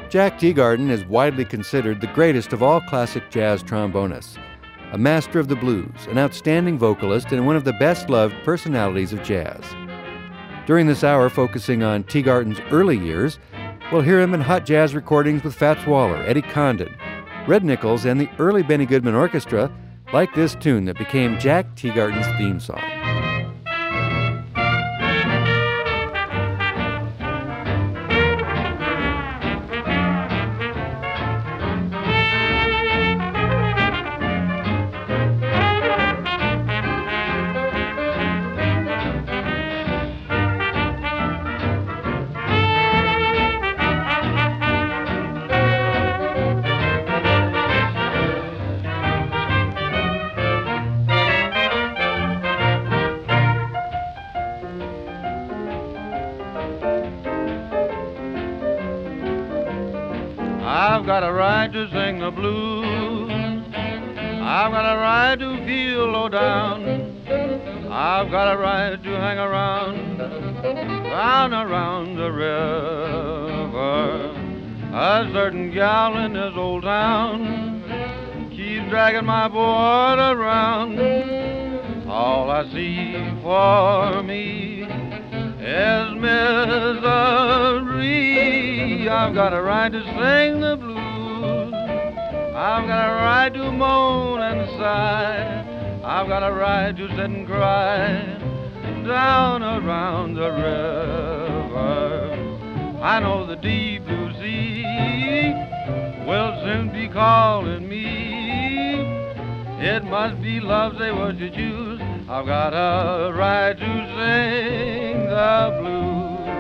Jack Teagarden is widely considered the greatest of all classic jazz trombonists, a master of the blues, an outstanding vocalist, and one of the best-loved personalities of jazz. During this hour, focusing on Teagarden's early years, we'll hear him in hot jazz recordings with Fats Waller, Eddie Condon, Red Nichols, and the early Benny Goodman Orchestra, like this tune that became Jack Teagarden's theme song. I've got a right to sing the blues. I've got a right to feel low down. I've got a right to hang around, round around the river. A certain gal in this old town keeps dragging my boy around. All I see for me is misery. I've got a right to sing the blues. I've got a right to moan and sigh. I've got a right to sit and cry down around the river. I know the deep blue sea will soon be calling me. It must be love, say what you choose. I've got a right to sing the blues.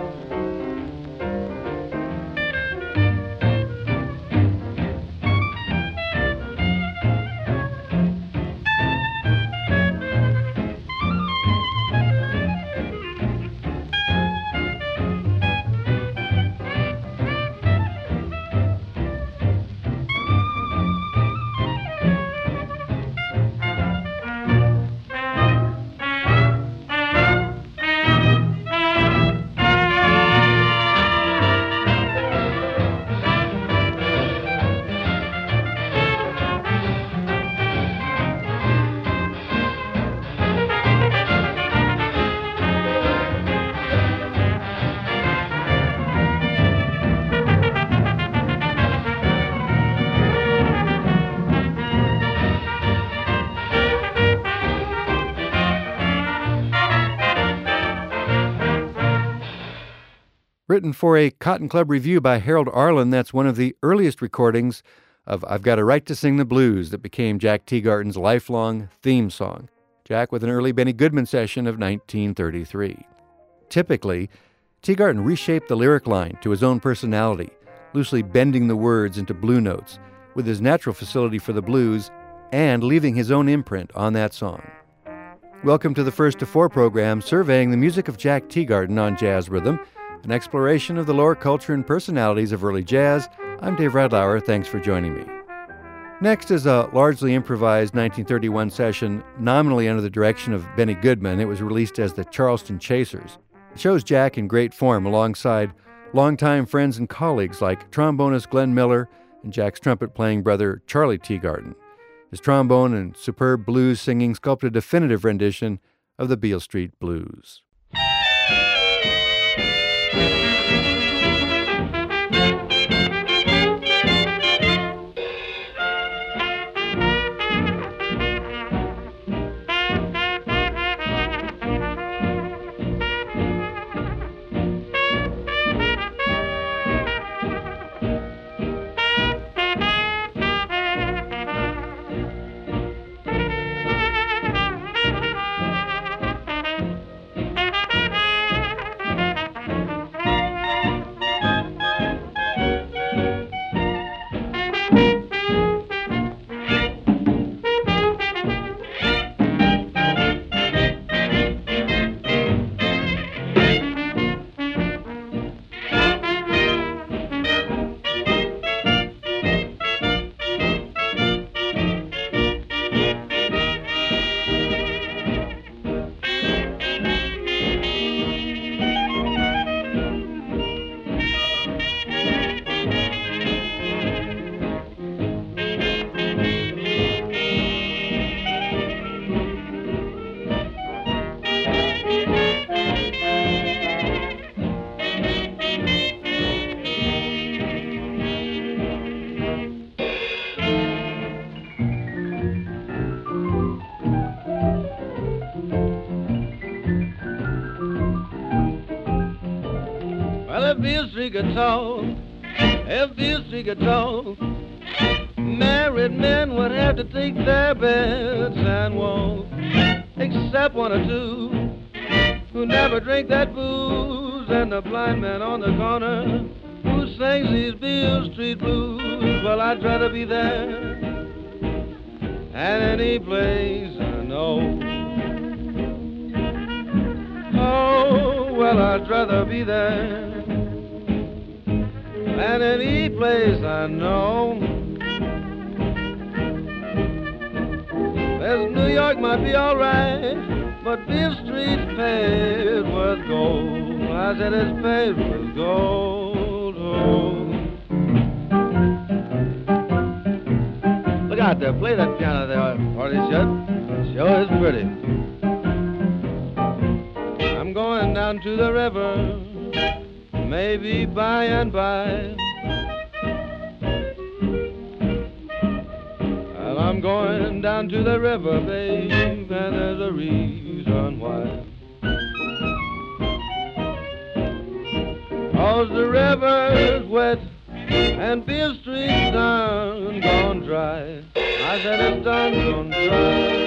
Written for a Cotton Club review by Harold Arlen, that's one of the earliest recordings of I've Got a Right to Sing the Blues that became Jack Teagarden's lifelong theme song. Jack with an early Benny Goodman session of 1933. Typically, Teagarden reshaped the lyric line to his own personality, loosely bending the words into blue notes, with his natural facility for the blues, and leaving his own imprint on that song. Welcome to the First to Four program, surveying the music of Jack Teagarden on Jazz Rhythm, an exploration of the lore, culture, and personalities of early jazz. I'm Dave Radlauer. Thanks for joining me. Next is a largely improvised 1931 session, nominally under the direction of Benny Goodman. It was released as the Charleston Chasers. It shows Jack in great form alongside longtime friends and colleagues like trombonist Glenn Miller and Jack's trumpet-playing brother Charlie Teagarden. His trombone and superb blues singing sculpt a definitive rendition of the Beale Street Blues. if Beale Street could talk, if Beale Street could talk, married men would have to take their beds and walk, except one or two who never drink that booze, and the blind man on the corner who sings these Beale Street blues. Well, I'd rather be there and any place I know. Oh, well, I'd rather be there than any place I know. There's New York might be all right, but Beale Street's paved with gold. I said it's paved with gold. Oh. Look out there, play that piano there, Party Shut. Sure is pretty. I'm going down to the river, maybe by and by. Well, I'm going down to the river, babe, and there's a reason why. 'Cause the river's wet and Beale Street's done gone dry. I said it's done gone dry.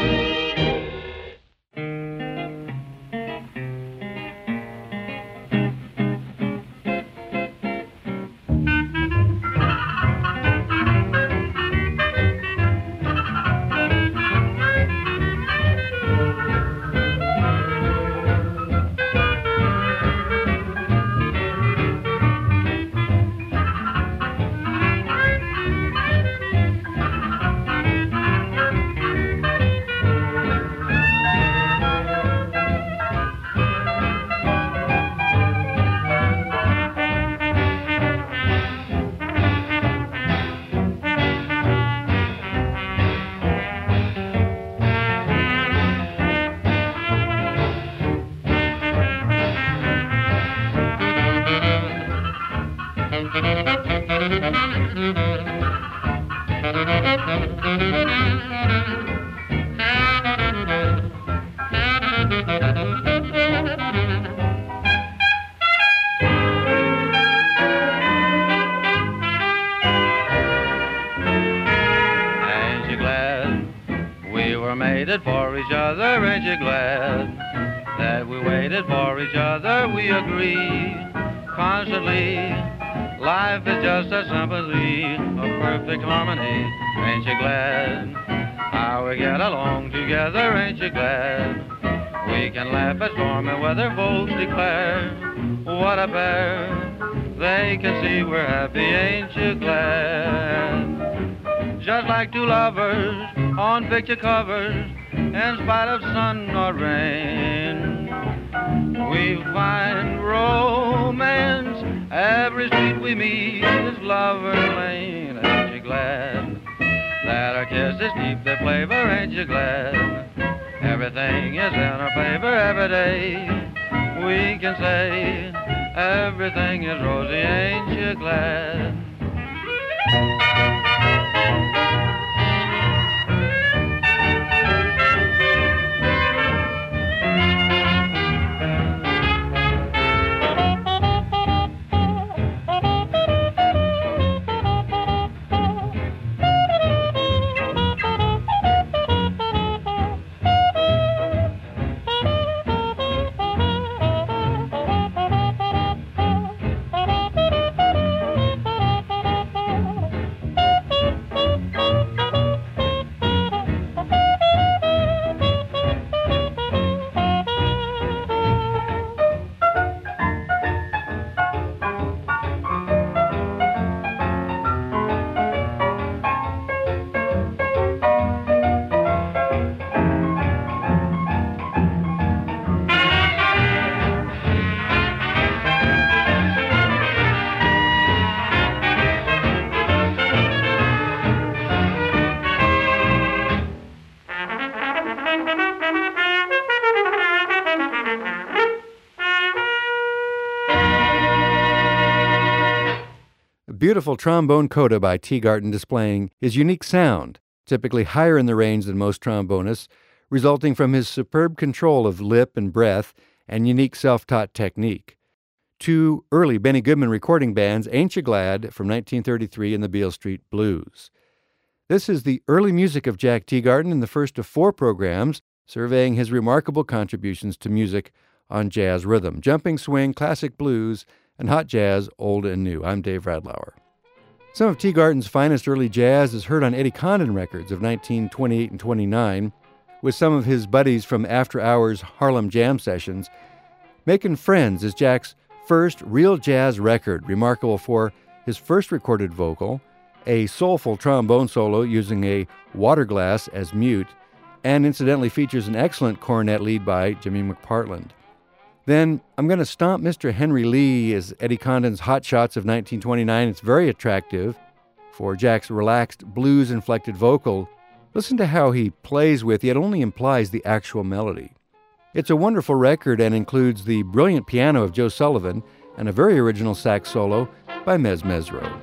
For each other, ain't you glad that we waited for each other? We agree constantly. Life is just a sympathy of perfect harmony. Ain't you glad how we get along together? Ain't you glad we can laugh at stormy weather? Folks declare what a pair. They can see we're happy. Ain't you glad? Just like two lovers on picture covers, in spite of sun or rain, we find romance. Every street we meet is Lover's Lane. Ain't you glad that our kisses keep their flavor? Ain't you glad everything is in our favor? Every day we can say everything is rosy. Ain't you glad? Beautiful trombone coda by Teagarden displaying his unique sound, typically higher in the range than most trombonists, resulting from his superb control of lip and breath and unique self-taught technique. two early Benny Goodman recording bands, Ain't You Glad from 1933 and the Beale Street Blues. This is the early music of Jack Teagarden in the first of 4 programs, surveying his remarkable contributions to music on jazz rhythm, jumping swing, classic blues, and hot jazz, old and new. I'm Dave Radlauer. Some of Teagarden's finest early jazz is heard on Eddie Condon records of 1928 and 29, with some of his buddies from After Hours Harlem Jam sessions. Makin' Friends is Jack's first real jazz record, remarkable for his first recorded vocal, a soulful trombone solo using a water glass as mute, and incidentally features an excellent cornet lead by Jimmy McPartland. Then I'm going to stomp Mr. Henry Lee as Eddie Condon's Hot Shots of 1929. It's very attractive for Jack's relaxed blues-inflected vocal. Listen to how he plays with, yet only implies the actual melody. It's a wonderful record and includes the brilliant piano of Joe Sullivan and a very original sax solo by Mez Mesro.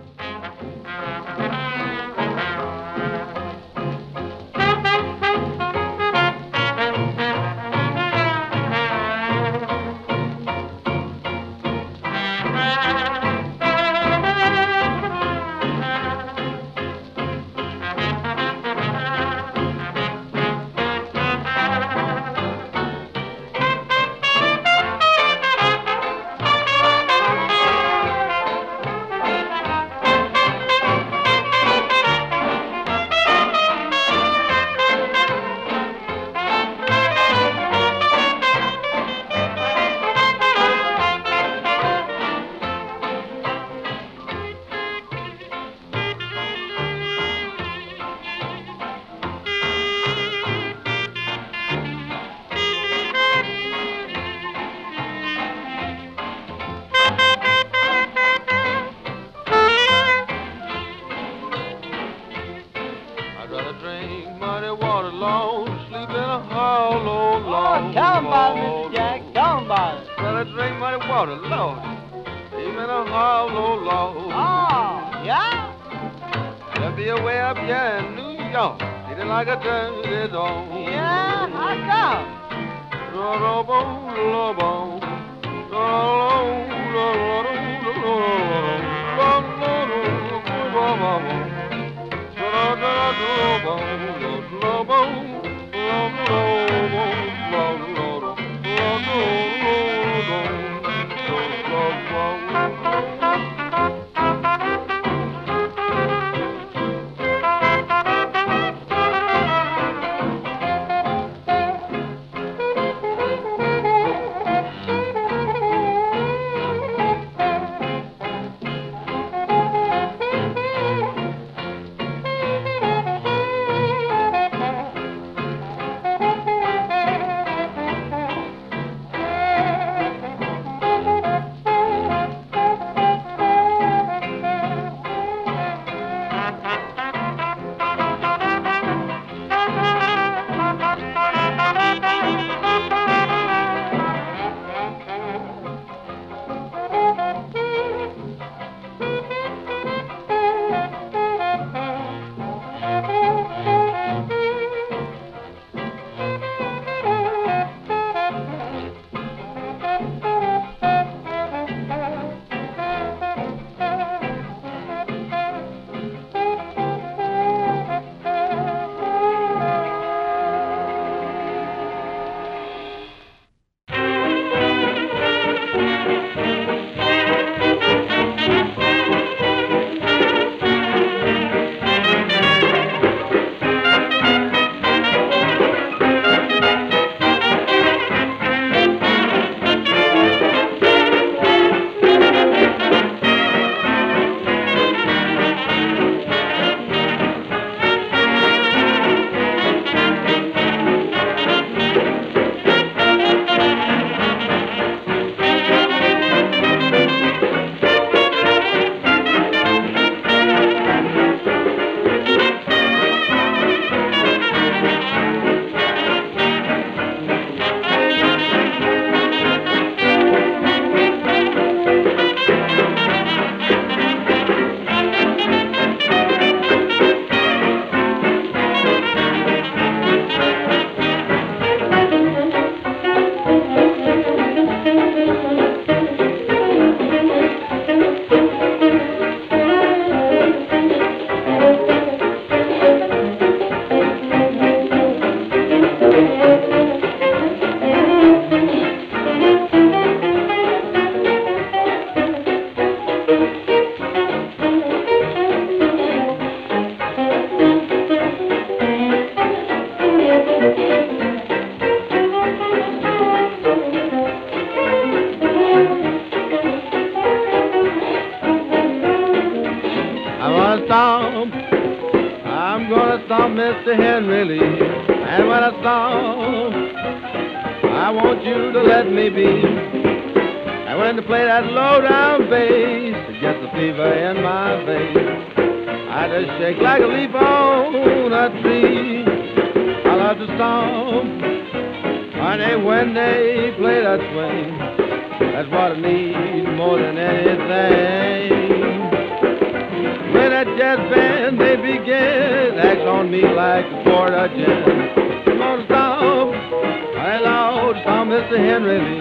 Mr. Henry Lee. And when I stop, I want you to let me be. And when they play that low-down bass, it gets the fever in my face. I just shake like a leaf on a tree. I love to stop, honey, when they play that swing. That's what I need more than anything. When that jazz band, they begin, acts on me like a quart of gin. Come on, stop, honey, Lord, stop, Mr. Henry Lee.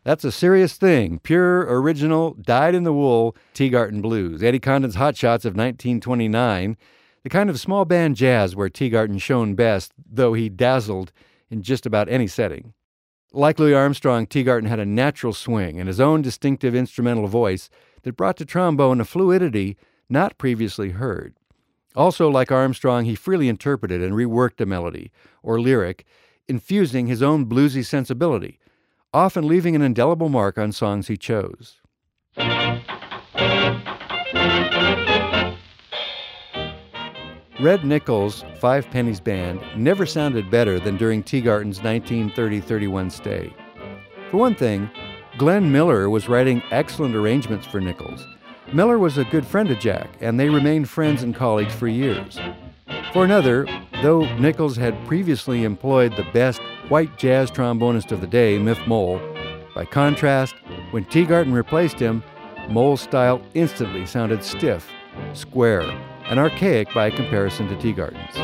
That's a serious thing. Pure, original, dyed-in-the-wool Teagarden blues. Eddie Condon's Hot Shots of 1929. The kind of small band jazz where Teagarden shone best, though he dazzled in just about any setting. Like Louis Armstrong, Teagarden had a natural swing and his own distinctive instrumental voice that brought to trombone a fluidity not previously heard. Also, like Armstrong, he freely interpreted and reworked a melody or lyric, infusing his own bluesy sensibility, often leaving an indelible mark on songs he chose. Red Nichols' Five Pennies Band never sounded better than during Teagarden's 1930-31 stay. For one thing, Glenn Miller was writing excellent arrangements for Nichols. Miller was a good friend of Jack, and they remained friends and colleagues for years. For another, though Nichols had previously employed the best white jazz trombonist of the day, Miff Mole, by contrast, when Teagarden replaced him, Mole's style instantly sounded stiff, square, and archaic by comparison to Teagarden's.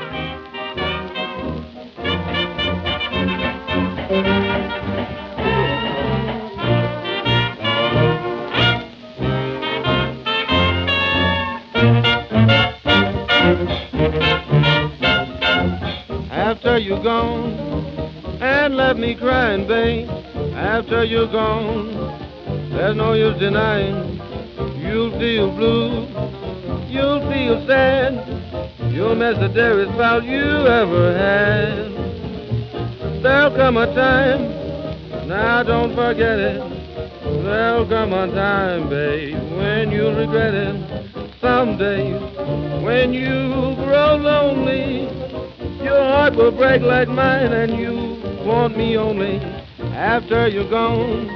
After you're gone and left me crying, babe, after you're gone, there's no use denying. You'll feel blue, you'll feel sad, you'll miss the dearest pal you ever had. There'll come a time, now don't forget it, there'll come a time, babe, when you'll regret it. Someday, when you grow lonely, your heart will break like mine and you want me only after you're gone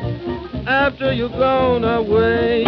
away.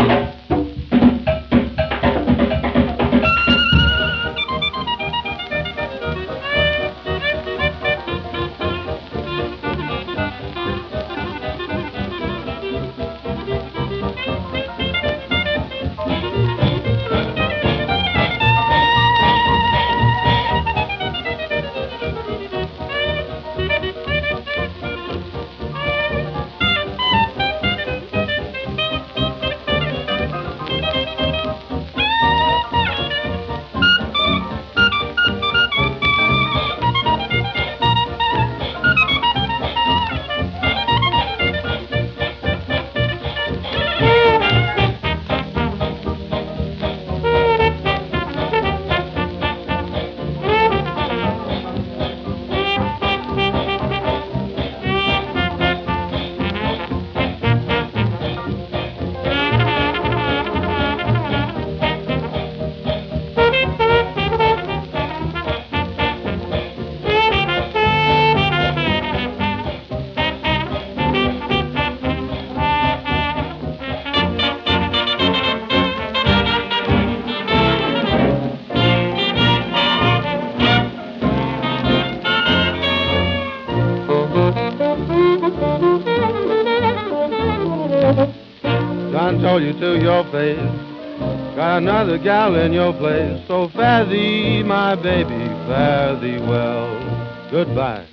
Told you to your face, got another gal in your place, so fare thee, my baby, fare thee well, goodbye.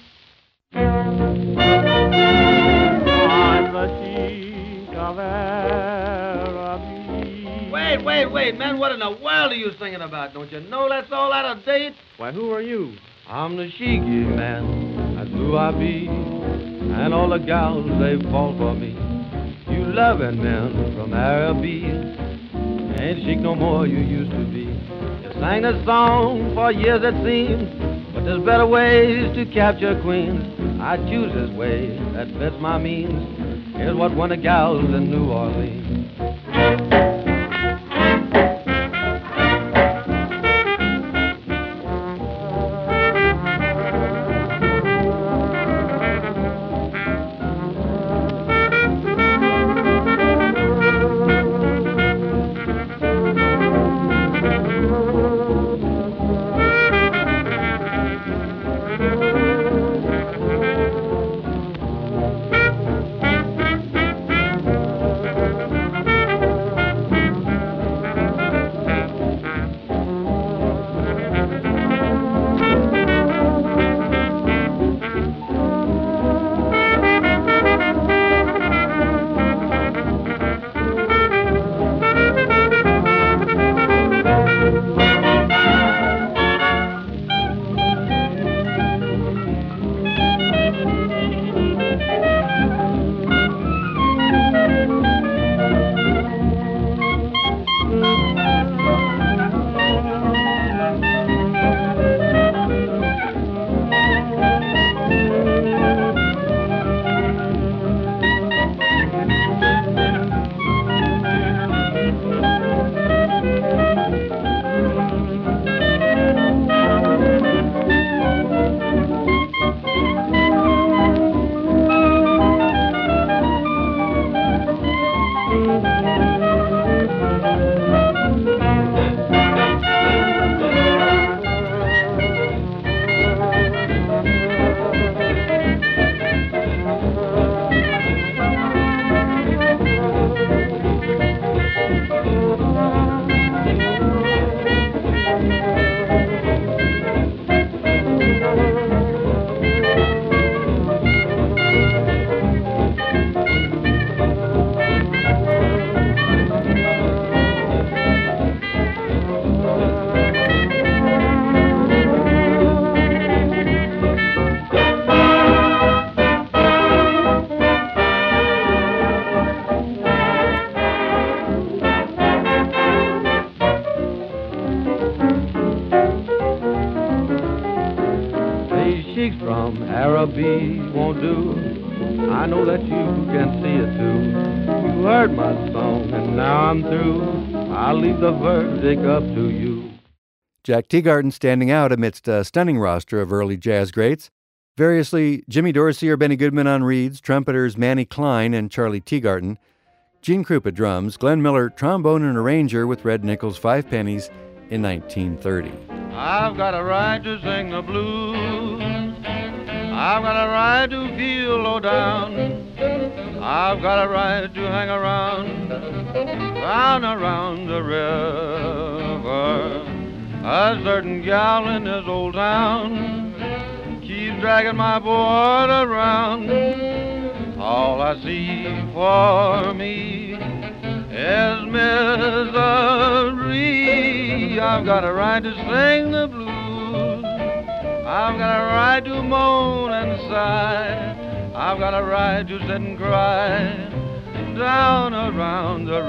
Wait, man, what in the world are you singing about? Don't you know that's all out of date? Why, who are you? I'm the Shiki man, that's who I be, and all the gals, they fall for me. You loving men from Araby, ain't chic no more you used to be. You sang this song for years it seems, but there's better ways to capture queens. I choose this way that fits my means. Here's what won the gals in New Orleans. cheeks from Araby won't do. I know that you can see it too. You heard my song and now I'm through. I'll leave the verdict up to you. Jack Teagarden standing out amidst a stunning roster of early jazz greats. Variously, Jimmy Dorsey or Benny Goodman on reeds, trumpeters Manny Klein and Charlie Teagarden, Gene Krupa drums, Glenn Miller trombone and arranger with Red Nichols Five Pennies in 1930. I've got a right to sing the blues. I've got a right to feel low down. I've got a right to hang around, round around the river. A certain gal in this old town keeps dragging my board around. All I see for me is misery. I've got a right to sing the blues. I've got a right to moan and sigh. I've got a right to sit and cry down around the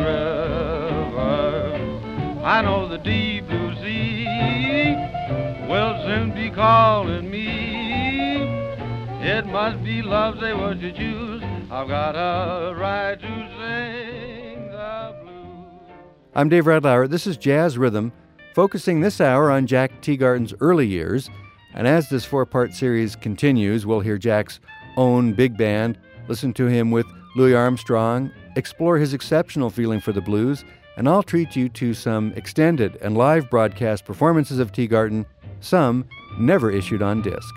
river. I know the deep blue sea will soon be calling me. It must be love, say what you choose. I've got a right to sing the blues. I'm Dave Radlauer. This is Jazz Rhythm, focusing this hour on Jack Teagarden's early years. And as this four-part series continues, we'll hear Jack's own big band, listen to him with Louis Armstrong, explore his exceptional feeling for the blues, and I'll treat you to some extended and live broadcast performances of Teagarden, some never issued on disc.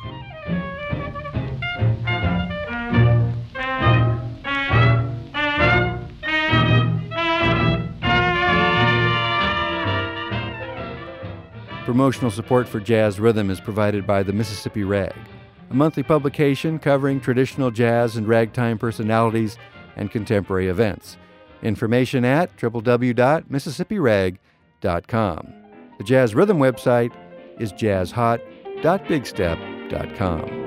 Promotional support for Jazz Rhythm is provided by the Mississippi Rag, a monthly publication covering traditional jazz and ragtime personalities and contemporary events. Information at www.mississippirag.com. The Jazz Rhythm website is jazzhot.bigstep.com.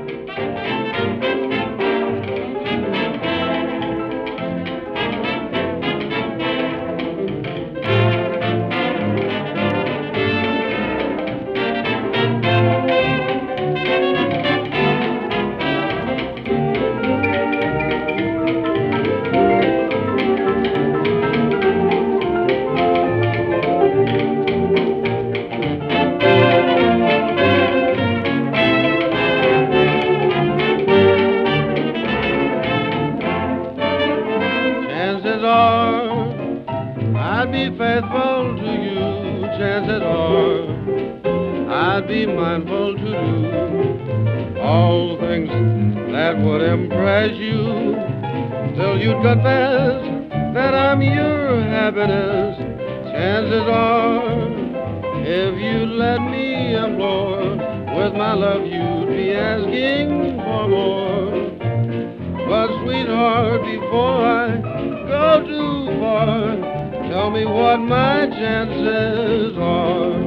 I'd be mindful to do all things that would impress you, till you'd confess that I'm your happiness. Chances are, if you'd let me implore, with my love you'd be asking for more. But sweetheart, before I go too far, tell me what my chances are.